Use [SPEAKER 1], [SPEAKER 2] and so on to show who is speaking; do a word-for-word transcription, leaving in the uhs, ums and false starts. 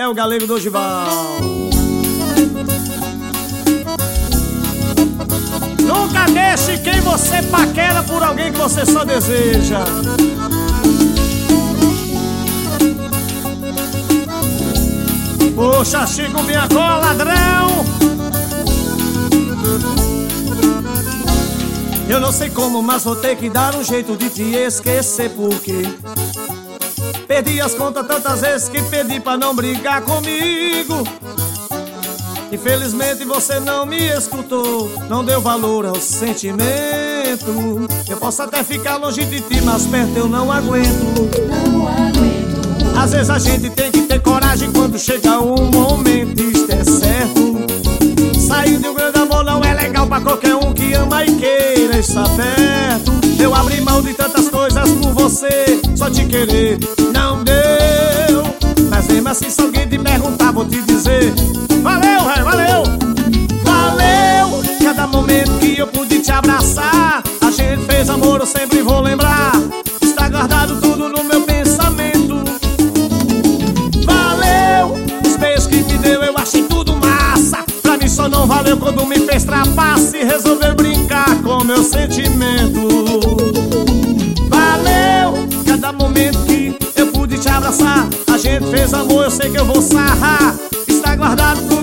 [SPEAKER 1] é o Galego do Ogival. Nunca deixe quem você paquera por alguém que você só deseja. Poxa, Chico, minha cola, ladrão. Eu não sei como, mas vou ter que dar um jeito de te esquecer, porque perdi as contas tantas vezes que pedi pra não brigar comigo. Infelizmente você não me escutou, não deu valor ao sentimento. Eu posso até ficar longe de ti, mas perto eu não aguento.
[SPEAKER 2] Não aguento.
[SPEAKER 1] Às vezes a gente tem que ter coragem quando chega um momento, isto é certo. Sair de um grande amor não é legal pra qualquer um que ama e queira estar perto. Eu abri mão de tantas coisas por você, só te querer não deu. Mas mesmo assim, se alguém te perguntar, vou te dizer: valeu, véi, valeu. Valeu cada momento que eu pude te abraçar. A gente fez amor, eu sempre vou lembrar. Está guardado tudo no meu pensamento. Valeu os beijos que me deu, eu achei tudo massa. Pra mim só não valeu quando me fez trapaça e resolveu brincar com meu sentimento. Valeu cada momento que eu pude te abraçar. A gente fez amor, eu sei que eu vou sarrar. Está guardado tudo